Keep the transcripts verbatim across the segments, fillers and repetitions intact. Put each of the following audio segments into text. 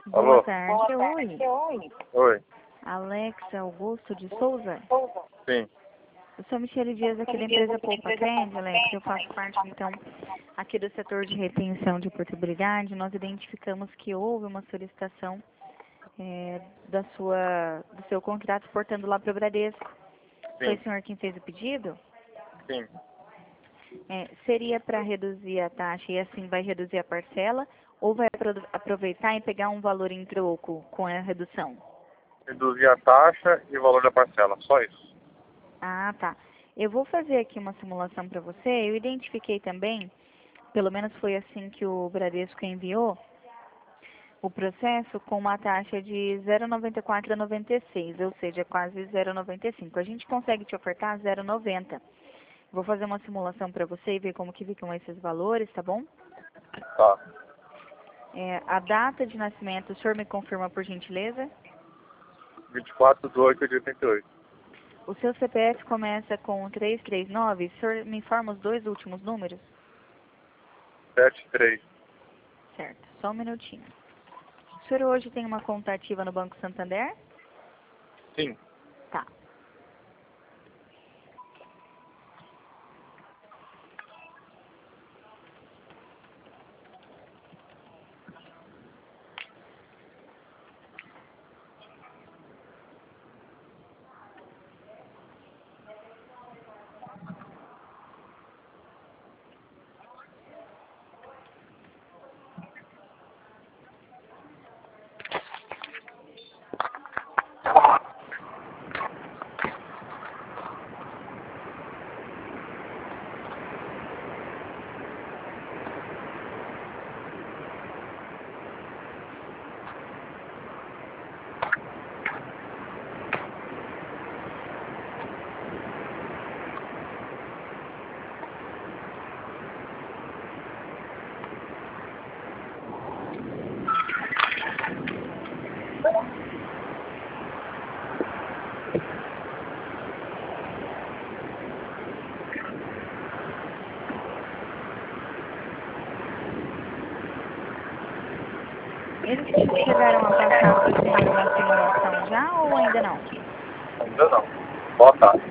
Boa Alô? tarde, oi. Oi. Alex Augusto de Souza? Sim. Eu sou Michele Dias, aqui da empresa Poupa Cred, Alex. Eu faço parte, então, aqui do setor de retenção de portabilidade. Nós identificamos que houve uma solicitação é, da sua, do seu contrato exportando lá para o Bradesco. Foi Sim. o senhor quem fez o pedido? Sim. É, seria para reduzir a taxa e assim vai reduzir a parcela? Ou vai apro- aproveitar e pegar um valor em troco com a redução? Reduzir a taxa e o valor da parcela, só isso. Ah, tá. Eu vou fazer aqui uma simulação para você. Eu identifiquei também, pelo menos foi assim que o Bradesco enviou, o processo com uma taxa de zero vírgula noventa e quatro a noventa e seis, ou seja, quase zero vírgula noventa e cinco. A gente consegue te ofertar zero vírgula noventa. Vou fazer uma simulação para você e ver como que ficam esses valores, tá bom? Tá. É, a data de nascimento, o senhor me confirma por gentileza? vinte e quatro de oito de oitenta e oito. O seu C P F começa com trezentos e trinta e nove, o senhor me informa os dois últimos números? setenta e três. Certo, só um minutinho. O senhor hoje tem uma conta ativa no Banco Santander? Sim. Tá. Eles chegaram a passar para o senhor uma simulação já ou ainda não? Ainda não. Boa tarde.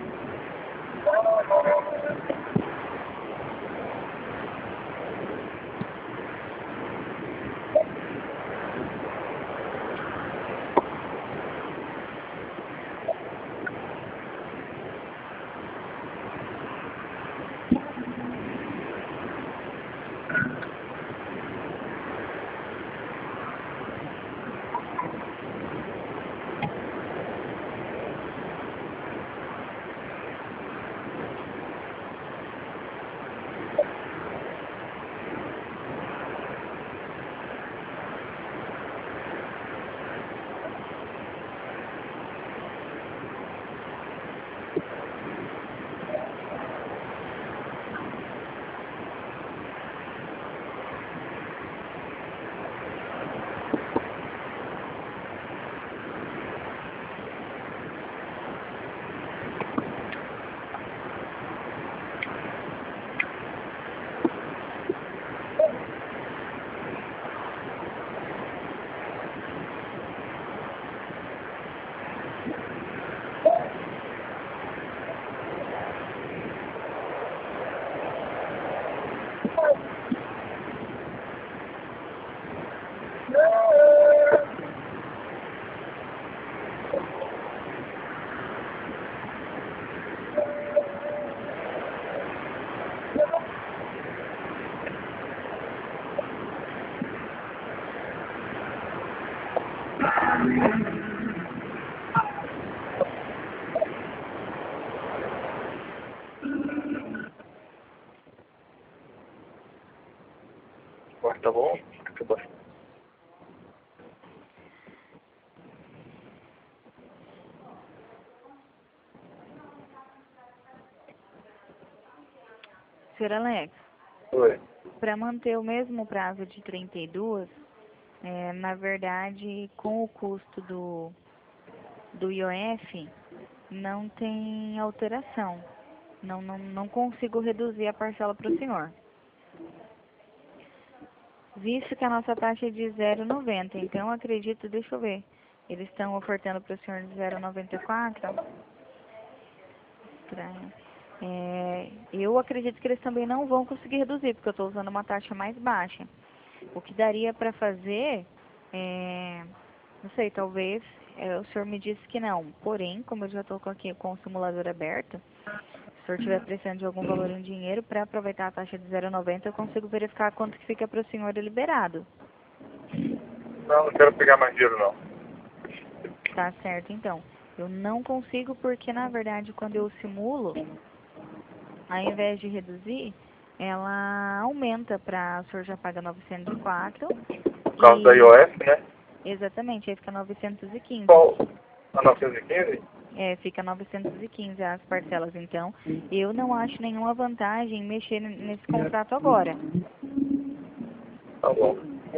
Agora tá bom? Tá bom. Senhor Alex, Oi. para manter o mesmo prazo de trinta e duas, é, na verdade, com o custo do, do I O F, não tem alteração. Não, não, não consigo reduzir a parcela para o senhor. visto que a nossa taxa é de zero vírgula noventa, então acredito, deixa eu ver, eles estão ofertando para o senhor de zero vírgula noventa e quatro. Estranho. É, eu acredito que eles também não vão conseguir reduzir, porque eu estou usando uma taxa mais baixa. O que daria para fazer, é, não sei, talvez, é, o senhor me disse que não. Porém, como eu já estou aqui com o simulador aberto, se o senhor estiver precisando de algum valor em dinheiro, para aproveitar a taxa de zero vírgula noventa, eu consigo verificar quanto que fica para o senhor liberado. Não, não quero pegar mais dinheiro, não. Tá certo, então. Eu não consigo porque, na verdade, quando eu simulo, ao invés de reduzir, ela aumenta para o senhor já paga novecentos e quatro. Por causa E, da I O F, né? exatamente, aí fica novecentos e quinze. Qual? A novecentos e quinze? É, fica novecentos e quinze as parcelas, então. Eu não acho nenhuma vantagem em mexer nesse contrato agora. Tá bom.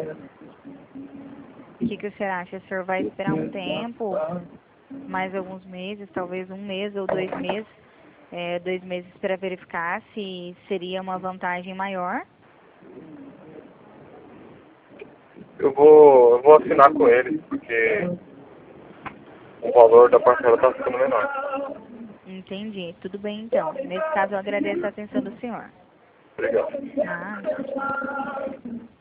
O que, que o senhor acha? O senhor vai esperar um tempo, mais alguns meses, talvez um mês ou dois meses, é, dois meses para verificar se seria uma vantagem maior? Eu vou, eu vou assinar com ele, porque o valor da parcela está ficando menor. Entendi. Tudo bem, então. Nesse caso, eu agradeço a atenção do senhor. Obrigado. Nada.